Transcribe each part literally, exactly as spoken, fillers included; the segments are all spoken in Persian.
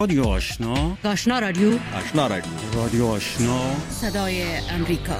رادیو آشنا، آشنا رادیو، آشنا رادیو، رادیو آشنا، صدای امریکا.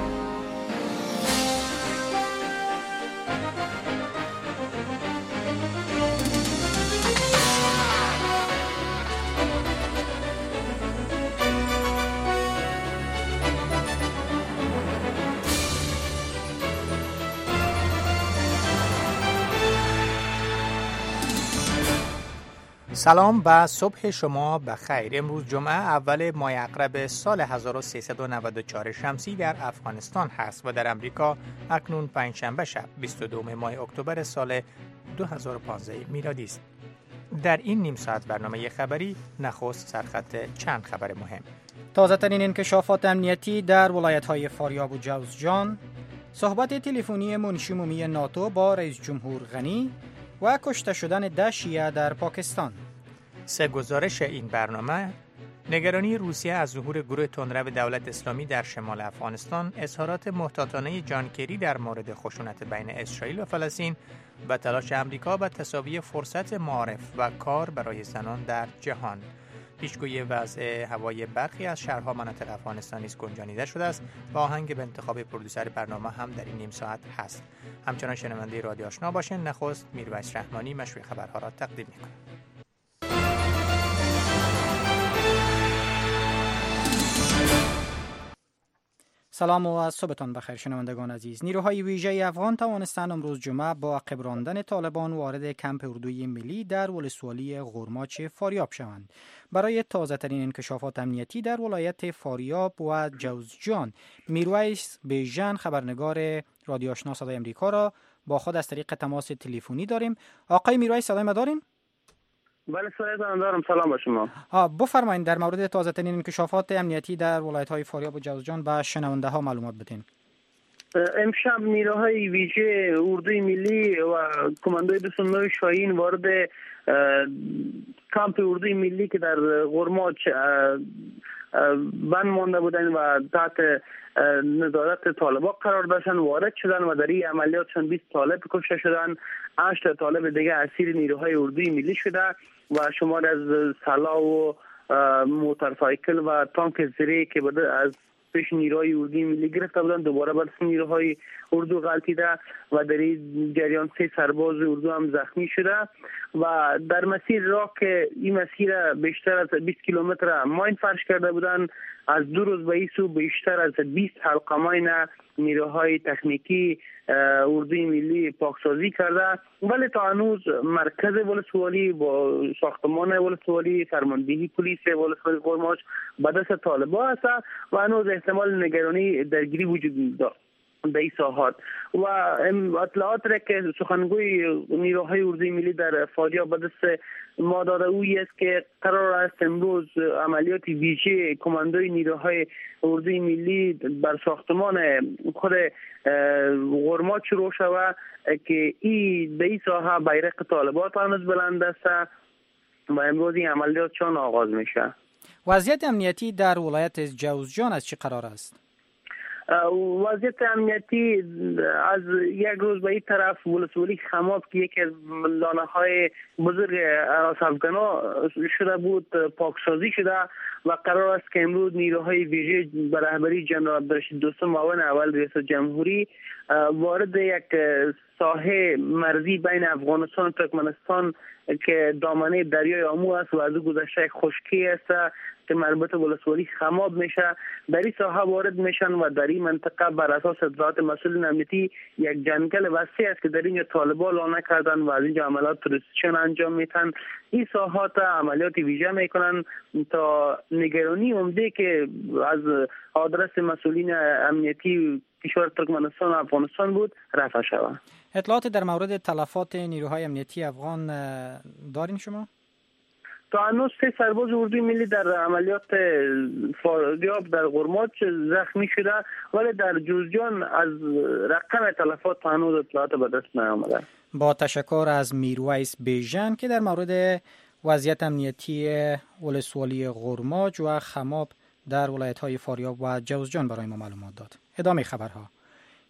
سلام و صبح شما بخیر. امروز جمعه اول ماه عقرب سال هزار و سیصد و نود و چهار شمسی در افغانستان هست و در امریکا اکنون پنجشنبه شب بیست و دوم ماه اکتبر سال دو هزار و پانزده میلادی است. در این نیم ساعت برنامه خبری نخست سرخط چند خبر مهم. تازه ترین انکشافات امنیتی در ولایت‌های فاریاب و جوزجان، صحبت تلفنی منشی عمومی ناتو با رئیس جمهور غنی و کشته شدن ده شیعه در پاکستان. سه گزارش این برنامه: نگرانی روسیه از ظهور گروه تندرو دولت اسلامی در شمال افغانستان، اظهارات محتاطانه جان کری در مورد خشونت بین اسرائیل و فلسطین و تلاش آمریکا به تساوی فرصت معارف و کار برای زنان در جهان. پیشگویی وضع هوای برخی از شهرها مناطق افغانستان نیز گنجانیده شده است و آهنگ به انتخاب پرودوسر برنامه هم در این نیم ساعت هست. همچنان شنونده رادیو آشنا باشین. نخست میرویس رحمانی مشروع خبرها را تقدیم می‌کند. سلام و از صبحتان بخیر شنوندگان عزیز. نیروهای ویژه افغان توانستند امروز جمعه با عقب راندن طالبان وارد کمپ اردوی ملی در ولسوالی غرماچ فاریاب شوند. برای تازه ترین انکشافات امنیتی در ولایت فاریاب و جوزجان، میرویس بیژن خبرنگار رادیو آشنا صدای امریکا را با خود از طریق تماس تلفنی داریم. آقای میرویس صدای ما دارین؟ بله صدایتان دارم. سلام با شما. ها بفرمایید در مورد تازه ترین انکشافات امنیتی در ولایت‌های فاریاب و جوزجان به شنونده ها معلومات بدین. امشب نیروهای ویژه اردوی ملی و کماندوی دویست و نه شاهین وارد کامپ اردوی ملی که در غرماچ بند مانده بودند و تحت نظارت طالبان قرار داشتن وارد شدن و در این عملیاتشان بیست طالب کشته شدن. هشت طالب دیگه اسیر نیروهای اردوی ملی شده و شمار از سلاح و موتورسایکل و تانک زیری که بوده از پیش نیروهای اردوی ملی گرفته بودن دوباره بر نیروهای اردو غلطیده و در این جریان سه سرباز اردو هم زخمی شده و در مسیر راه که این مسیر بیشتر از بیست کیلومتر ماین فرش کرده بودن، از دو روز به این سو بیشتر از بیست حلقه ماین نیروهای تکنیکی اردوی ملی پاکسازی کرده، ولی تا هنوز مرکز ولسوالی با ساختمان ولسوالی، فرماندهی پلیس ولسوالی غرماچ به دست طالبان است و هنوز احتمال نگرانی درگیری وجود دارد در این ساحات. و اطلاعات را که سخنگوی نیروهای اردوی ملی در فاریاب به دست ما داده اویی است که قرار است امروز عملیات ویژه کماندوی نیروهای اردوی ملی بر ساختمان خود غرماچ شروع شود که این در این ساحه بیرق طالبان هنوز بلند است و امروز این عملیات چون آغاز میشه. وضعیت امنیتی در ولایت جوزجان از چه قرار است؟ وضعیت امنیتی از یک روز به این طرف ولسوالی خماب که یکی از لانه های بزرگ هراس افغانا شده بود پاکسازی شده و قرار است که امروز نیروهای ویژه به رهبری جنرال عبدالرشید دوستم معاون اول ریاست جمهوری وارد یک ساحه مرزی بین افغانستان و ترکمنستان که دامنه دریای آمو است و از او گذشته یک خشکی است که مربوط به ولسوالی خماب میشه، در این ساحه وارد میشن و در این منطقه بر اساس اطلاعات مسئولین امنیتی یک جنگل وسیع است که در اینجا طالبان لانه کردن و از اینجا عملیات تروریستیشن انجام میتن. این ساحات عملیات ویژه میکنن تا نگرانی عمده که از آدرس مسئولین امنیتی کشور ترکمنستان و افغانستان بود رفع شود. اطلاعات در مورد تلفات نیروهای امنیتی افغان دارین شما؟ تا هنوز سه سرباز اردوی ملی در عملیات فاریاب در غرماچ زخمی شده، ولی در جوزجان از رقم تلفات تا هنوز اطلاعات به دست نیامده. با تشکر از میرویس بیژن که در مورد وضعیت امنیتی ولسوالی غرماچ و خماب در ولایت‌های فاریاب و جوزجان برای ما معلومات داد. ادامه خبرها.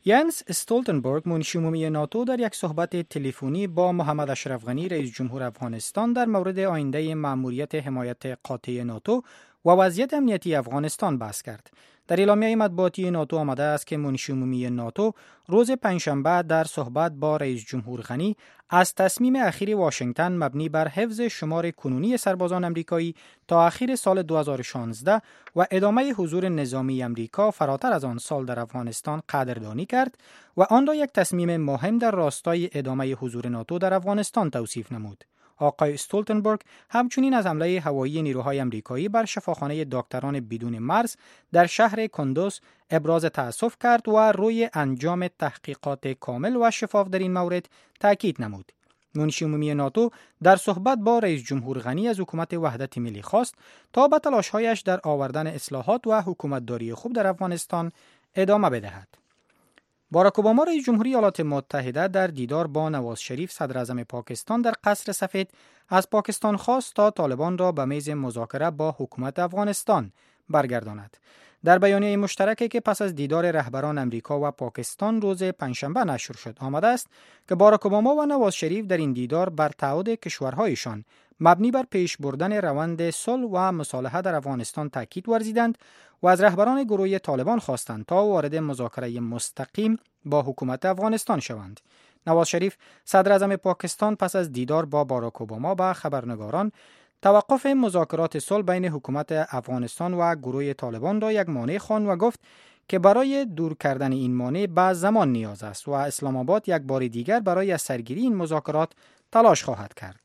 ینس استولتنبرگ منشی عمومی ناتو در یک صحبت تلفنی با محمد اشرف غنی رئیس جمهور افغانستان در مورد آینده مأموریت حمایت قاطع ناتو و وضعیت امنیتی افغانستان بحث کرد. در اعلامیه مطبوعاتی ناتو آمده است که منشی عمومی ناتو روز پنجشنبه در صحبت با رئیس جمهور غنی از تصمیم اخیر واشنگتن مبنی بر حفظ شمار کنونی سربازان امریکایی تا اخیر سال دو هزار و شانزده و ادامه حضور نظامی امریکا فراتر از آن سال در افغانستان قدردانی کرد و آن را یک تصمیم مهم در راستای ادامه حضور ناتو در افغانستان توصیف نمود. آقای استولتنبرگ همچنین از حمله هوایی نیروهای امریکایی بر شفاخانه دکتران بدون مرز در شهر کندوز ابراز تأسف کرد و روی انجام تحقیقات کامل و شفاف در این مورد تاکید نمود. منشی عمومی ناتو در صحبت با رئیس جمهور غنی از حکومت وحدت ملی خواست تا به تلاش‌هایش در آوردن اصلاحات و حکومتداری خوب در افغانستان ادامه بدهد. باراک اوباما رئیس جمهوری ایالات متحده در دیدار با نواز شریف صدر اعظم پاکستان در قصر سفید از پاکستان خواست تا طالبان را به میز مذاکره با حکومت افغانستان برگرداند. در بیانیه مشترکی که پس از دیدار رهبران امریکا و پاکستان روز پنجشنبه نشر شد آمده است که باراک اوباما و نواز شریف در این دیدار بر تعهد کشورهایشان مبنی بر پیش بردن روند صلح و مصالحه در افغانستان تاکید ورزیدند و از رهبران گروه طالبان خواستند تا وارد مذاکره مستقیم با حکومت افغانستان شوند. نواز شریف صدر اعظم پاکستان پس از دیدار با باراک اوباما با خبرنگاران توقف مذاکرات صلح بین حکومت افغانستان و گروه طالبان را یک مانع خواند و گفت که برای دور کردن این مانع به زمان نیاز است و اسلام آباد یک بار دیگر برای سرگیری این مذاکرات تلاش خواهد کرد.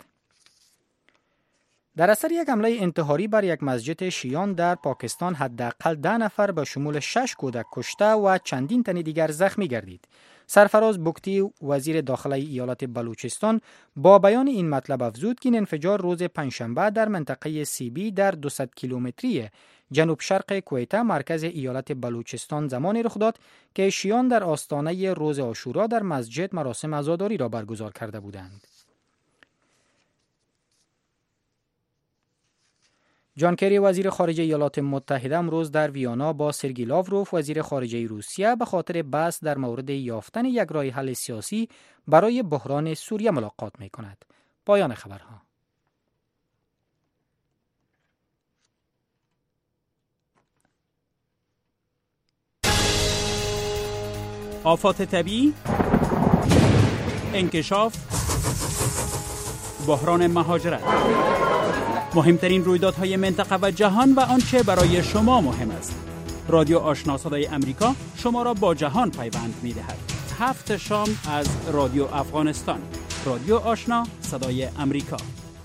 در اثر یک حمله انتحاری بر یک مسجد شیعیان در پاکستان حداقل ده نفر به شمول شش کودک کشته و چندین تن دیگر زخمی گردید. سرفراز بگتی وزیر داخلی ایالت بلوچستان با بیان این مطلب افزود که این انفجار روز پنجشنبه در منطقه سیبی در دویست کیلومتری جنوب شرق کویته مرکز ایالت بلوچستان زمانی رخ داد که شیعیان در آستانه روز عاشورا در مسجد مراسم عزاداری را برگزار کرده بودند. جان کری وزیر خارجه ایالات متحده امروز در ویانا با سرگئی لاوروف وزیر خارجه روسیه به خاطر بحث در مورد یافتن یک راه حل سیاسی برای بحران سوریه ملاقات می کند. پایان خبرها. آفات طبیعی، انکشاف، بحران مهاجرت، مهمترین رویدادهای منطقه و جهان و آنچه برای شما مهم است. رادیو آشنا صدای امریکا شما را با جهان پیوند می‌دهد. هفت شام از رادیو افغانستان. رادیو آشنا صدای امریکا.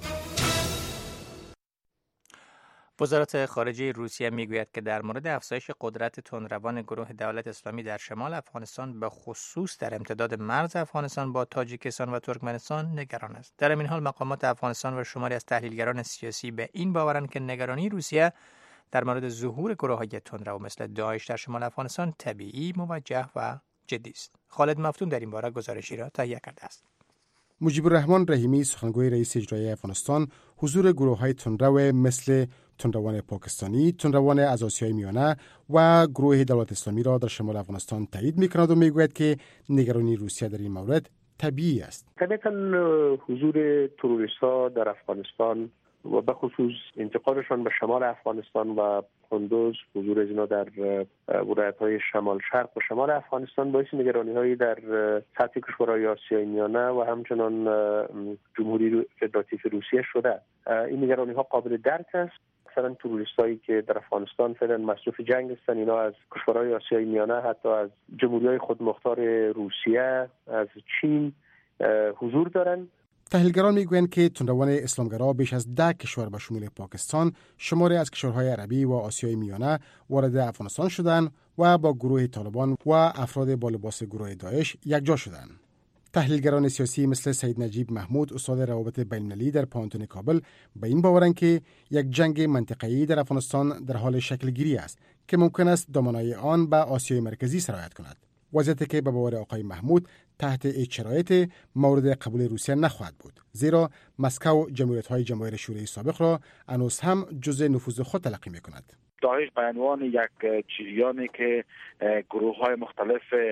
وزارت خارجه روسیه میگوید که در مورد افزایش قدرت تندروان گروه دولت اسلامی در شمال افغانستان به خصوص در امتداد مرز افغانستان با تاجیکستان و ترکمنستان نگران است. در این حال مقامات افغانستان و شماری از تحلیلگران سیاسی به این باورند که نگرانی روسیه در مورد ظهور گروه‌های تندرو مثل داعش در شمال افغانستان طبیعی، موجه و جدی است. خالد مفتون در این باره گزارشی را تهیه کرده است. مجیب الرحمن رحیمی سخنگوی رئیس اجرایی افغانستان حضور گروه‌های تندرو مثل تندروان پاکستانی، تندروان از آسیای میانه و گروه دولت اسلامی را در شمال افغانستان تایید می‌کند و میگوید که نگرانی روسیه در این مورد طبیعی است. طبعاً حضور تروریست‌ها در افغانستان و به خصوص انتقالشان به شمال افغانستان و کندوز، حضور اینا در ولایت‌های شمال شرق و شمال افغانستان باعث نگرانی‌هایی در سطح کشورهای آسیای میانه و همچنان جمهوری فدراتیو روسیه شده. این نگرانی‌ها قابل درک است. مثلا تروریستایی که در افغانستان فعلا مصروف جنگ هستند، اینا از کشورهای آسیای میانه، حتی از جمهوری‌های خودمختار روسیه، از چین حضور دارند. تحلیلگران میگویند که تندروان اسلامگرا بیش از ده کشور به شمول پاکستان، شماری از کشورهای عربی و آسیای میانه وارد افغانستان شدند و با گروه طالبان و افراد با لباس گروه داعش یکجا شدند. تحلیلگران سیاسی مثل سید نجیب محمود استاد روابط بین‌المللی در پانتون کابل به این باورند که یک جنگ منطقه‌ای در افغانستان در حال شکل گیری است که ممکن است دامنه‌ی آن به آسیای مرکزی سرایت کند. وضعیتی که به باور آقای محمود تحت هیچ شرایطی مورد قبول روسیه نخواهد بود، زیرا مسکو جمهوریت‌های جماهیر شوروی سابق را هنوز هم جزء نفوذ خود تلقی می‌کند. داعش به عنوان یک جریانی که گروه‌های مختلف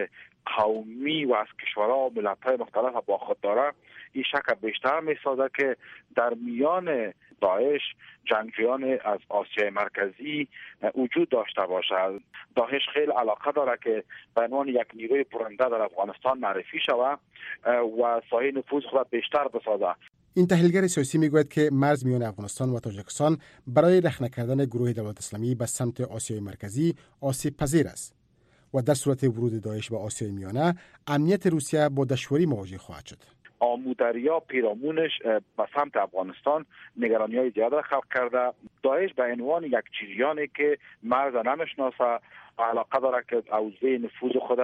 قومی و از کشورها و ملت‌های مختلف با خود داره، این شک بیشتر می‌سازد که در میان داعش جنگجویان از آسیای مرکزی وجود داشته باشد. داعش خیلی علاقه داره که به عنوان یک نیروی پرنده در افغانستان معرفی شود و سایه نفوذ خود بیشتر بسازد. این تحلیلگر سیاسی میگوید که مرز میان افغانستان و تاجیکستان برای رخنه کردن گروه دولت اسلامی به سمت آسیای مرکزی آسیب پذیر است و در صورت ورود داعش به آسیای میانه امنیت روسیه با دشواری مواجه خواهد شد. آمودریا پیرامونش به سمت افغانستان نگرانی های زیاد خلق کرده. داعش به عنوان یک جریانی که مرز نمیشناسه علاقه داره که حوزه نفوذ خود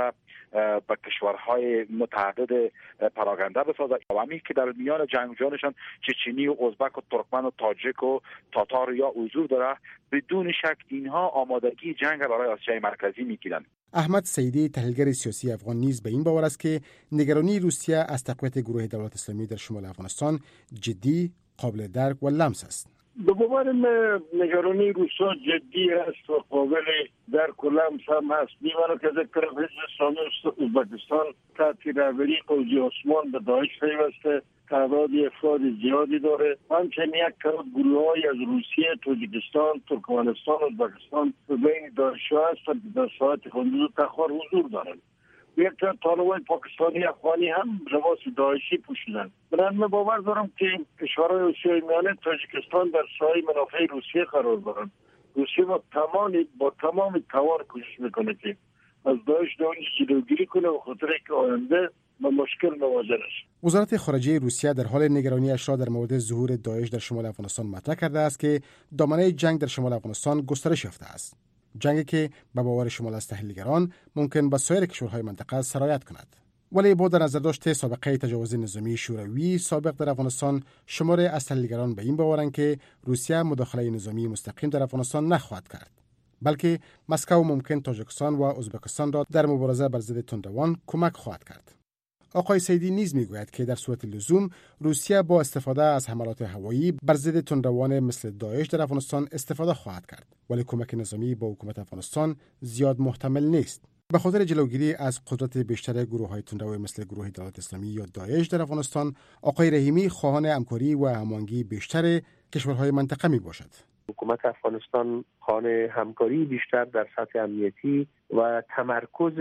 به کشورهای متعدد پراگنده بسازه و همین که در میان جنگجویانشان چچنی و ازبک و ترکمن و تاجیک و تاتار یا حضور داره، بدون شک اینها آمادگی جنگ برای آسیای مرکزی میگیرند. احمد سیدی تحلیلگر سیاسی افغان نیز به این باور است که نگرانی روسیه از تقویت گروه دولت اسلامی در شمال افغانستان جدی، قابل درک و لمس است. به باور من نگرانی روسا جدی است و قابل درک و لمس هم است. می‌ماند که از طرف حزب اسلامی ازبکستان تحت رهبری قوزی عثمان به داعش پیوسته، تعداد افراد زیادی داره. همچنین یک تعداد گروه‌های از روسیه، تاجیکستان، ترکمنستان و ازبکستان به بین داعش‌ها هستند که در ساحت خندوز و تخار حضور دارند. یک تعداد طالبان پاکستانی افغانی هم لباس داعشی پوشیدند. من باور دارم که کشورهای آسیای میانه تاجیکستان در سایه منافع روسیه قرار دارند. روسیه با تمام با تمام توان کوشش میکنه که از داعش جلوگیری کنه و خاطر که آینده با مشکل مواجه نشه. وزارت خارجه روسیه در حال نگرانی‌اش را در مورد ظهور داعش در شمال افغانستان مطرح کرده است که دامنه جنگ در شمال افغانستان گسترش یافته است. جنگی که به باور شمال از تحلیلگران ممکن به سایر کشورهای منطقه سرایت کند. ولی با در نظر داشته سابقه تجاوز نظامی شوروی سابق در افغانستان، شمار از تحلیلگران به این باورند که روسیه مداخله نظامی مستقیم در افغانستان نخواهد کرد، بلکه مسکو ممکن تاجیکستان و ازبکستان را در مبارزه بر ضد تندروان کمک خواهد کرد. آقای سیدی نیز میگوید که در صورت لزوم روسیه با استفاده از حملات هوایی بر ضد تندروان مثل داعش در افغانستان استفاده خواهد کرد، ولی کمک نظامی با حکومت افغانستان زیاد محتمل نیست. به خاطر جلوگیری از قدرت بیشتر گروه‌های تندرو مثل گروه دولت اسلامی یا داعش در افغانستان، آقای رحیمی خواهان همکاری و هماهنگی بیشتر کشورهای منطقه میباشد. حکومت افغانستان خواهان همکاری بیشتر در سطح امنیتی و تمرکز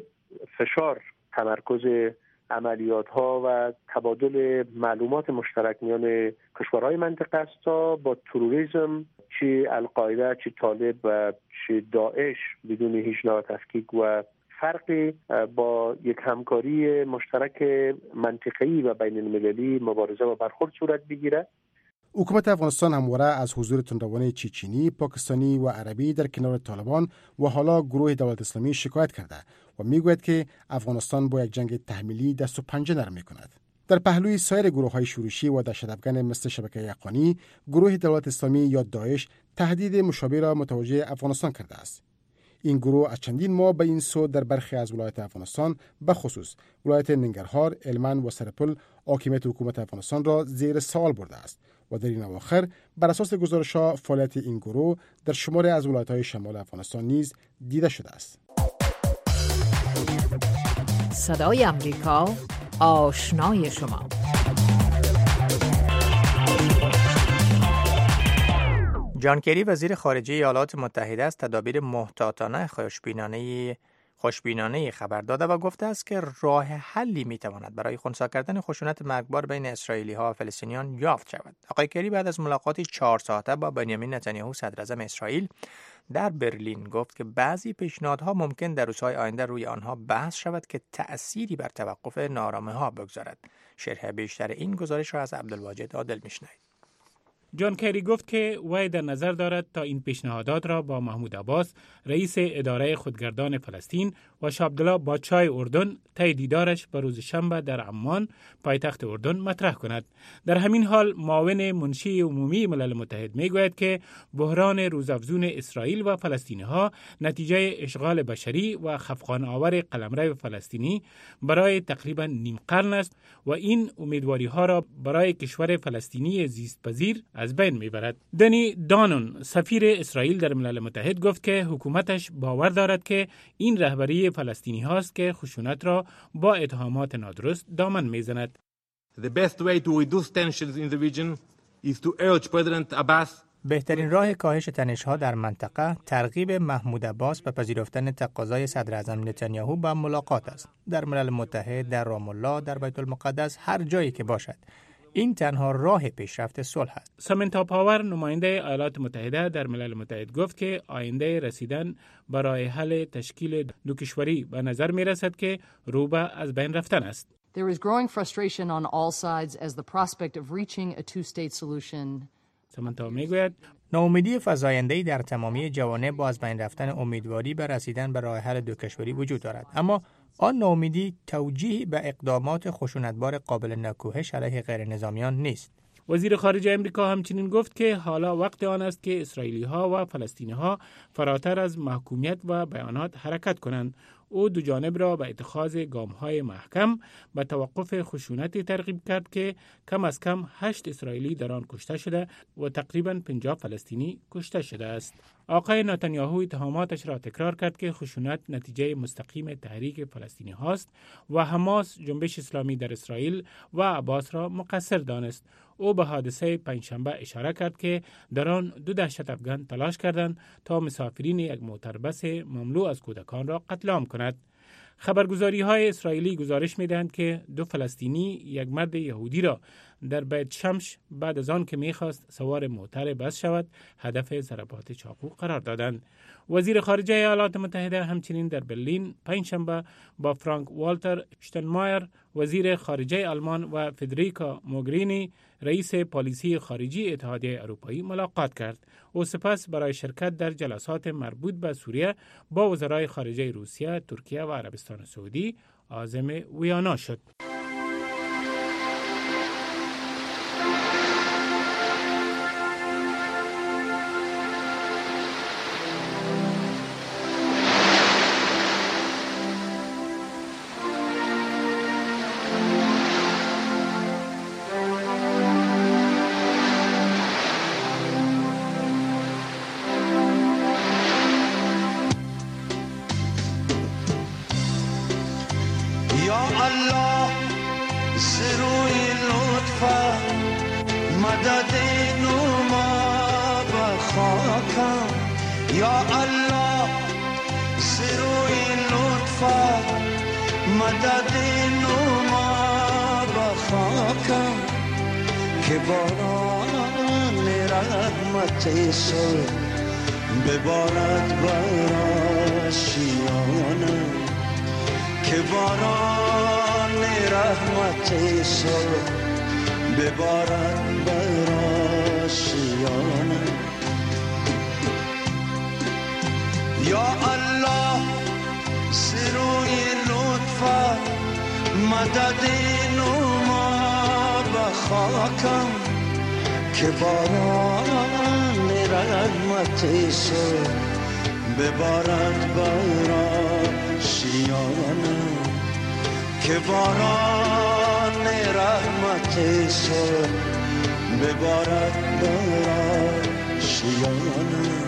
فشار، تمرکز عملیات ها و تبادل معلومات مشترک میان کشورهای منطقه است تا با تروریسم، چه القاعده، چه طالب و چه داعش بدون هیچ نوع تفکیک و فرقی با یک همکاری مشترک منطقه‌ای و بین المللی مبارزه و برخورد صورت بگیرد. حکومت افغانستان همواره از حضور تندروان چچنی، پاکستانی و عربی در کنار طالبان و حالا گروه دولت اسلامی شکایت کرده و میگوید که افغانستان با یک جنگ تحمیلی دست و پنجه نرم میکند. در پهلوی سایر گروه‌های شورشی و دهشت‌افکن مثل شبکه یقانی، گروه دولت اسلامی یا داعش تهدید مشابه را متوجه افغانستان کرده است. این گروه از چندین ماه به این سو در برخی از ولایات افغانستان، به خصوص ولایت ننگرهار، هلمند و سرپل، حاکمیت حکومت افغانستان را زیر سوال برده است و در این اواخر بر اساس گزارش‌ها فعالیت این گروه در شماری از ولایت‌های شمال افغانستان نیز دیده شده است. صدای امریکا، آشنای شما. جان کری وزیر خارجه ایالات متحده از تدابیر محتاطانه خوشبینانه خوشبینانه خبر داده و گفته است که راه حلی میتواند برای خنثی کردن خشونت مرگبار بین اسرائیلی ها و فلسطینیان یافت شود. آقای کری بعد از ملاقاتی چهار ساعته با بنیامین نتانیاهو صدر اعظم اسرائیل در برلین گفت که بعضی پیشنهادها ممکن در روزهای آینده روی آنها بحث شود که تأثیری بر توقف ناآرامی‌ها بگذارد. شرح بیشتر این گزارش را از عبدالواجد عادل میشنوید. جان کری گفت که وی در نظر دارد تا این پیشنهادات را با محمود عباس، رئیس اداره خودگردان فلسطین و شاه عبدالله بادشاه اردن طی دیدارش به روز شنبه در عمان، پایتخت اردن، مطرح کند. در همین حال معاون منشی عمومی ملل متحد میگوید که بحران روزافزون اسرائیل و فلسطینی‌ها نتیجه اشغال بشری و خفقان آور قلمرو فلسطینی برای تقریبا نیم قرن است و این امیدواری‌ها را برای کشور فلسطینی زیست‌پذیر از بین میبرد. دنی دانون سفیر اسرائیل در ملل متحد گفت که حکومتش باور دارد که این رهبری فلسطینی هاست که خشونت را با اتهامات نادرست دامن میزند. The best way to reduce tensions in the region is to urge President Abbas. بهترین راه کاهش تنش‌ها در منطقه ترغیب محمود عباس به پذیرفتن تقاضای صدر اعظم نتانیاهو با ملاقات است. در ملل متحد، در رام الله، در بیت المقدس، هر جایی که باشد. این تنها راه پیشرفت صلح است. سامنتا پاور نماینده ایالات متحده در ملل متحد گفت که آینده رسیدن برای حل تشکیل دو کشوری به نظر می رسد که رو به از بین رفتن است. There is growing frustration on all sides as the prospect of reaching a two-state solution. سامنتا میگوید ناامیدی فزاینده‌ای در تمامی جوانب با از بین رفتن امیدواری به رسیدن به راه حل دو کشوری وجود دارد، اما آن ناامیدی توجیهی به اقدامات خشونتبار قابل نکوهش علیه غیر نظامیان نیست. وزیر خارجه امریکا همچنین گفت که حالا وقت آن است که اسرائیلی ها و فلسطینی ها فراتر از محکومیت و بیانات حرکت کنند. او دو جانب را به اتخاذ گام‌های محکم به توقف خشونتی ترغیب کرد که کم از کم هشت اسرائیلی در آن کشته شده و تقریباً پنجاه فلسطینی کشته شده است. آقای نتانیاهو اتهاماتش را تکرار کرد که خشونت نتیجه مستقیم تحریک فلسطینی هاست و حماس جنبش اسلامی در اسرائیل و عباس را مقصر دانست. او به حادثه پنجشنبه اشاره کرد که در آن دو دهشت افغان تلاش کردند تا مسافرین یک موتوربس مملو از کودکان را قتل عام کند. خبرگزاری های اسرائیلی گزارش می‌دهند که دو فلسطینی یک مرد یهودی را در بیت شمش بعد از آن که می‌خواست سوار موتر بس شود هدف ضربات چاقو قرار دادند. وزیر خارجه ایالات متحده همچنین در برلین پنجشنبه با فرانک والتر شتنمایر وزیر خارجه آلمان و فدریکا موگرینی رئیس پالیسی خارجی اتحادیه اروپایی ملاقات کرد. او سپس برای شرکت در جلسات مربوط به سوریه با وزرای خارجه روسیه، ترکیه و عربستان سعودی عازم ویانا شد. ببارد بر آشیانم که باران رحمت صلح ببارد بر آشیانم. یا الله سروی لطفت مدد نما به خاکم که باران رحمت صلح ببارد بر آشیانم که باران رحمت صلح ببارد بر آشیانم.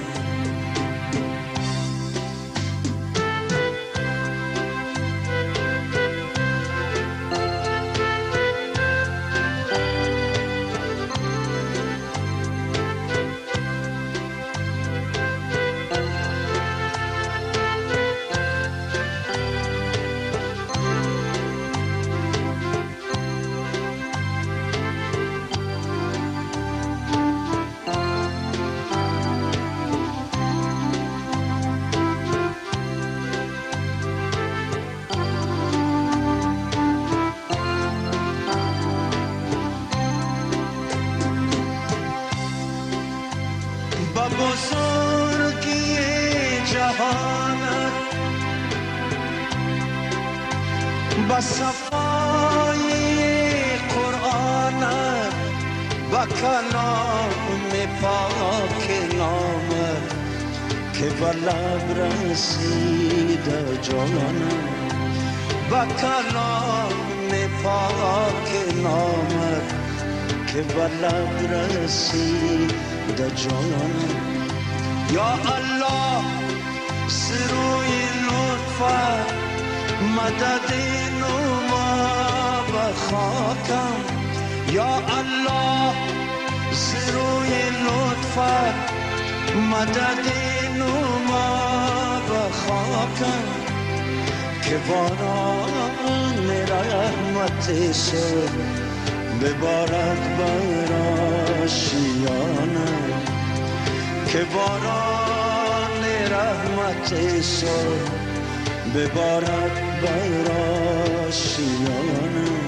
با صفای قرآنت با کلام پاک نامت که با لب رسیده جانم با کلام پاک نامت که بلد رسیده جانم. یا الله سروی لطفت مدد نما به خاکم. یا الله سروی لطفت مدد نما به خاکم که باران رحمت سر ببارد بر آشیانم. که باران رحمت سر ببارد بر آشیانم.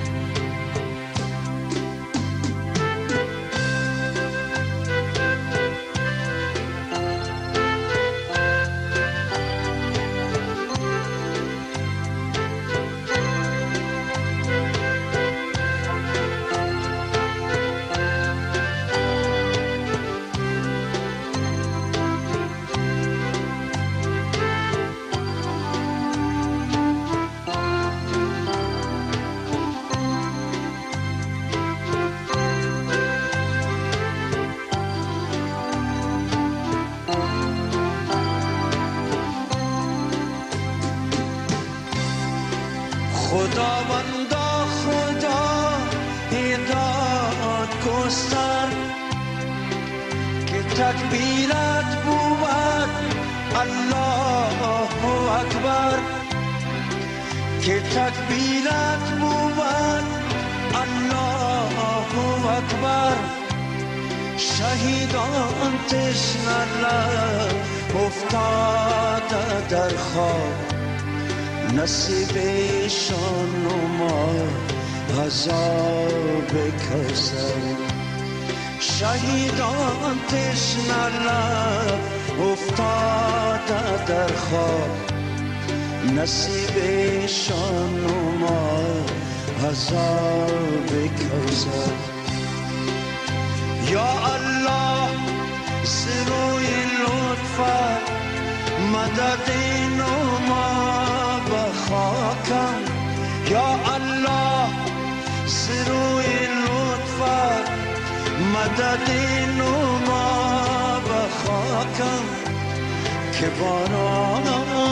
خداوندا خدا هدایت گستر که تکبیرت بود الله اکبر. که تکبیرت بود الله اکبر. شهیدان تشنه افتاده در خواب نصیبشان و ما عذاب کوثر. شهیدان تشنه افتاده در خواب نصیبشان و ما عذاب کوثر. یا الله سروی لطفت مدد نما به خاکم. یا الله سروی لطفت مدد نما به خاکم که باران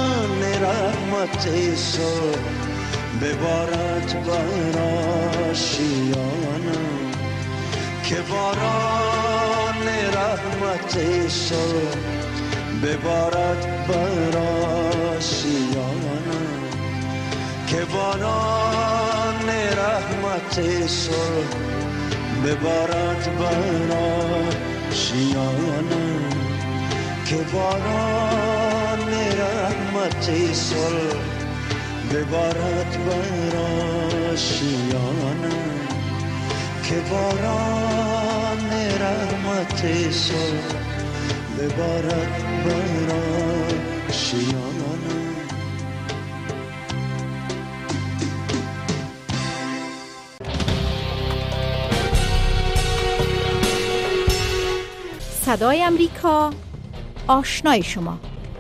رحمت سر ببارد بر آشیانم. که باران رحمت سر ببارد بر آشیانم. که باران رحمت سر ببارد بر آشیانم. که باران رحمت سر ببارد بر آشیانم. که باران رحمت سر ببارد بر آشیانم. صدای امریکا، آشنای شما.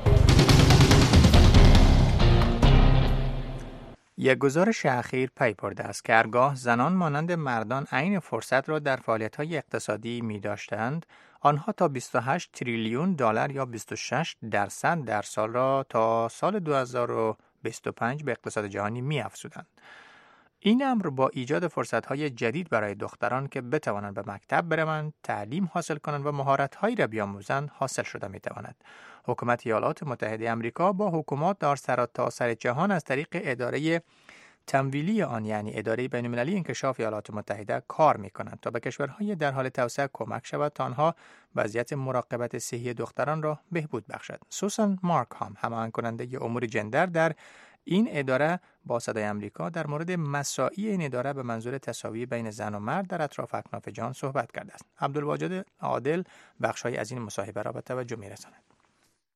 یک گزارش اخیر پی برده است که هرگاه زنان مانند مردان عین فرصت را در فعالیت‌های اقتصادی می‌داشتند، آنها تا بیست و هشت تریلیون دلار یا بیست و شش درصد در سال را تا سال دو هزار و بیست و پنج به اقتصاد جهانی می‌افزودند. این امر با ایجاد فرصت‌های جدید برای دختران که بتوانند به مکتب بروند، تعلیم حاصل کنند و مهارت‌هایی را بیاموزند حاصل شده می‌تواند. حکومت ایالات متحده آمریکا با حکومات در سراسر جهان از طریق اداره تمویلی آن، یعنی اداره بین‌المللی انکشاف ایالات متحده، کار می‌کنند تا به کشورهای در حال توسعه کمک شود تا آنها وضعیت مراقبت صحی دختران را بهبود بخشد. سوسان مارکهام، هماهنگ کننده امور جندر در این اداره، با صدای امریکا در مورد مساعی این اداره به منظور تساوی بین زن و مرد در اطراف اکناف جهان صحبت کرده است. عبدالواجد عادل بخش‌هایی از این مصاحبه را به توجه می‌رساند.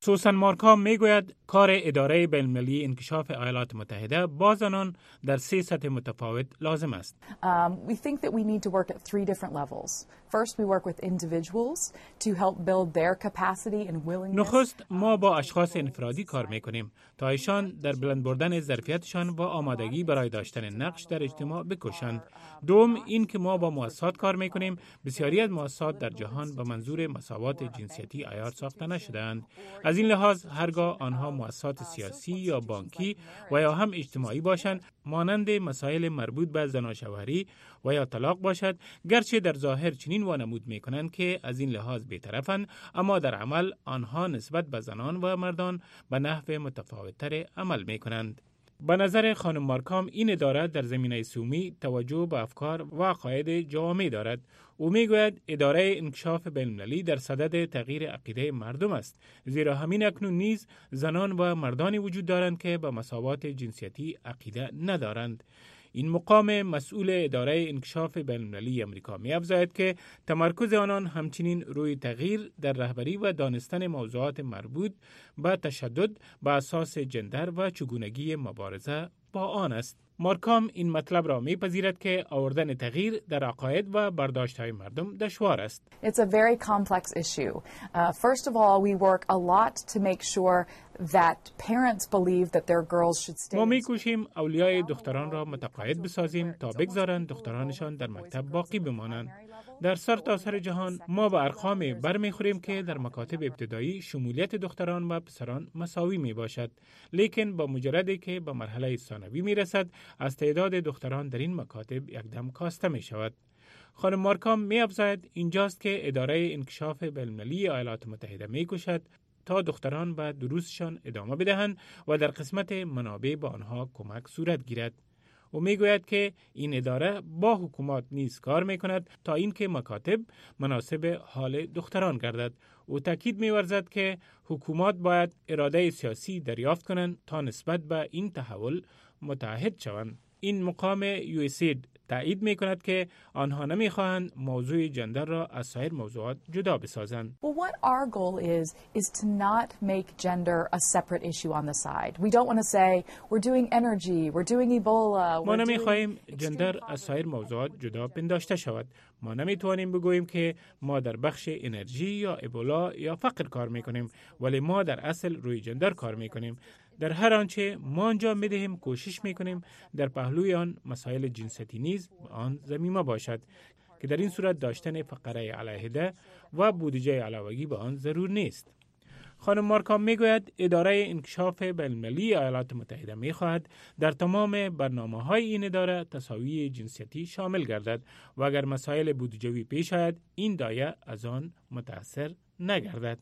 سوسن مارکام میگوید کار اداره بین‌المللی انکشاف ایالات متحده با زنان در سه سطح متفاوت لازم است. Um, we think that we need to work at three different levels. First, we work with individuals to help build their capacity and willingness. نخست ما با اشخاص انفرادی کار میکنیم تا ایشان در بلند بردن ظرفیتشان و آمادگی برای داشتن نقش در اجتماع بکوشند. دوم، این که ما با مؤسسات کار میکنیم. بسیاری از مؤسسات در جهان به منظور مساوات جنسیتی عیار ساخته نشده‌اند. از این لحاظ هرگاه آنها مؤسسات سیاسی یا بانکی و یا هم اجتماعی باشند، مانند مسائل مربوط به زناشوهری و یا طلاق باشد، گرچه در ظاهر چنین وانمود میکنند که از این لحاظ بی‌طرفند، اما در عمل آنها نسبت به زنان و مردان به نحو متفاوت‌تر عمل میکنند. به نظر خانم مارکام این اداره در زمینه سومی توجه به افکار و عقاید جوامع دارد. او میگوید اداره انکشاف بین‌المللی در صدد تغییر عقیده مردم است، زیرا همین اکنون نیز زنان و مردانی وجود دارند که به مساوات جنسیتی عقیده ندارند. این مقام مسئول اداره انکشاف بین‌المللی امریکا می‌افزاید که تمرکز آنان همچنین روی تغییر در رهبری و دانستن موضوعات مربوط به تشدد به اساس جندر و چگونگی مبارزه با آن است. مارکام این مطلب را می‌پذیرد که آوردن تغییر در عقاید و برداشت‌های مردم دشوار است. It's a very complex issue. Uh, first of all, we work a lot to make sure that parents believe that their girls should stay. ما می‌کوشیم اولیای دختران را متقاعد بسازیم تا بگذارند دخترانشان در مکتب باقی بمانند. در سرتاسر جهان ما به ارقام برمیخوریم که در مکاتب ابتدایی شمولیت دختران و پسران مساوی می باشد، لیکن با مجردی که به مرحله ثانوی می رسد از تعداد دختران در این مکاتب یکدم کاسته می شود. خانم مارکام می افزاید اینجاست که اداره انکشاف بین‌المللی ایالات متحده می کوشد تا دختران به دروسشان ادامه بدهند و در قسمت منابع به آنها کمک صورت گیرد. او میگوید که این اداره با حکومت نیز کار میکند تا اینکه مکاتب مناسب حال دختران گردد. او تاکید می‌ورزد که حکومت باید اراده سیاسی دریافت کنند تا نسبت به این تحول متعهد شوند. این مقام یو اس اید تایید می‌کند که آنها نمی‌خواهند موضوع جندر را از سایر موضوعات جدا بسازند. Well, what our goal is is to not make gender a separate issue on the side. We don't want to say we're doing energy, we're doing Ebola. ما نمی‌خواهیم جندر از سایر موضوعات جدا پنداشته شود. ما نمی‌توانیم بگوییم که ما در بخش انرژی یا ابولا یا فقر کار می‌کنیم، ولی ما در اصل روی جندر کار می‌کنیم. در هر آنچه ما انجام می‌دهیم کوشش می‌کنیم در پهلوی آن مسائل جنسیتی نیز آن ضمیمه باشد که در این صورت داشتن فقره علیحده و بودجه علاوه‌ای به آن ضرور نیست. خانم مارکام میگوید اداره انکشاف بین‌المللی ایالات متحده میخواهد در تمام برنامه‌های این اداره تساوی جنسیتی شامل گردد و اگر مسائل بودجه‌ای پیش آید این دایره از آن متأثر نگردد.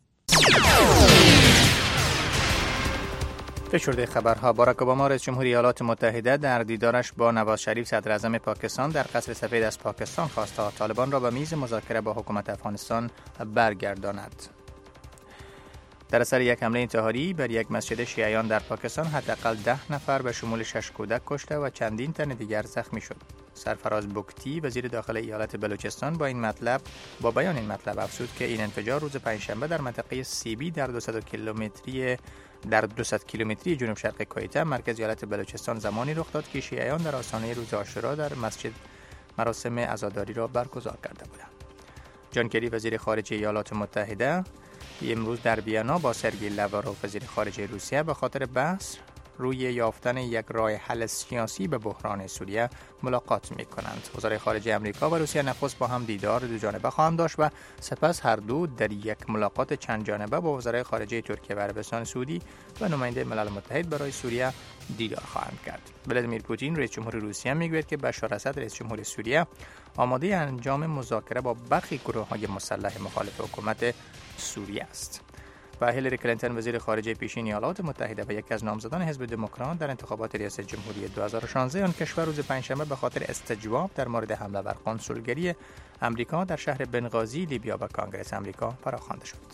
فشرده خبرها. باراک اوباما رئیس جمهوری ایالات متحده در دیدارش با نواز شریف صدر اعظم پاکستان در قصر سفید از پاکستان خواست تا طالبان را به میز مذاکره با حکومت افغانستان برگرداند. در اثر یک حمله انتحاری بر یک مسجد شیعیان در پاکستان حداقل ده نفر به شمول شش کودک کشته و چندین تن دیگر زخمی شد. سرفراز بوکتی وزیر داخل ایالت بلوچستان با این مطلب با بیان این مطلب افزود که این انفجار روز پنجشنبه در منطقه سیبی در دویست کیلومتری در دویست کیلومتری جنوب شرق کویته مرکز ایالت بلوچستان زمانی رخ داد که شیعیان در آستانه روز عاشورا در مسجد مراسم عزاداری را برگزار کرده بودند. جان کری وزیر خارجه ایالات متحده امروز در وینا با سرگئی لاوروف وزیر خارجه روسیه به خاطر بحث روی یافتن یک راه حل سیاسی به بحران سوریه ملاقات می‌کنند. وزرای خارجه آمریکا و روسیه نخست با هم دیدار دو جانبه خواهند داشت و سپس هر دو در یک ملاقات چند جانبه با وزرای خارجه ترکیه و عربستان سعودی و نماینده ملل متحد برای سوریه دیدار خواهند کرد. ولادیمیر پوتین رئیس جمهور روسیه میگوید که بشار اسد رئیس جمهور سوریه آماده انجام مذاکره با برخی گروه‌های مسلح مخالف حکومت سوریه است. و هیلاری کلینتون وزیر خارجه پیشین ایالات متحده و یکی از نامزدان حزب دموکرات در انتخابات ریاست جمهوری دو هزار و شانزده آن کشور روز پنجشنبه به خاطر استجواب در مورد حمله بر کنسولگری آمریکا در شهر بنغازی لیبیا به کنگره آمریکا فراخوانده شد.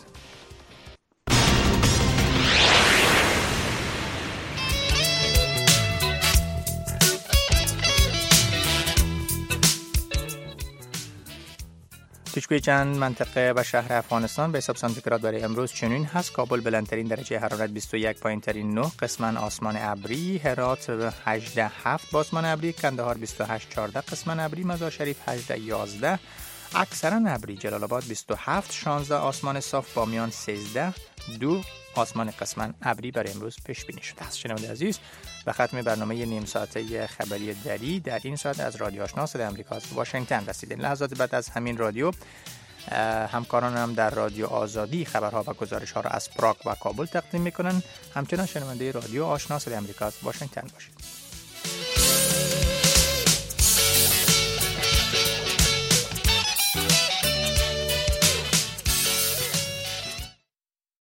گرفتگوی چند منطقه و شهر افغانستان به حساب سانتیگراد برای امروز چنین هست: کابل بلندترین درجه حرارت بیست و یک، پایینترین نه، قسما آسمان ابری، هرات هجده هفت با آسمان ابری، کندهار بیست و هشت چهارده قسما ابری، مزار شریف هجده یازده اکثرا ابری، جلال آباد بیست و هفت شانزده آسمان صاف، بامیان سیزده دو آسمان قسما ابری برای امروز پیش بینی شده است. شنونده عزیز، به ختم برنامه نیم ساعته خبری دری در این ساعت از رادیو آشنا صدای آمریکا از واشنگتن رسیدیم. لحظات بعد از همین رادیو همکارانم در رادیو آزادی خبرها و گزارش ها را از پراگ و کابل تقدیم میکنن. همچنان شنونده رادیو آشنا صدای آمریکا از واشنگتن باشید.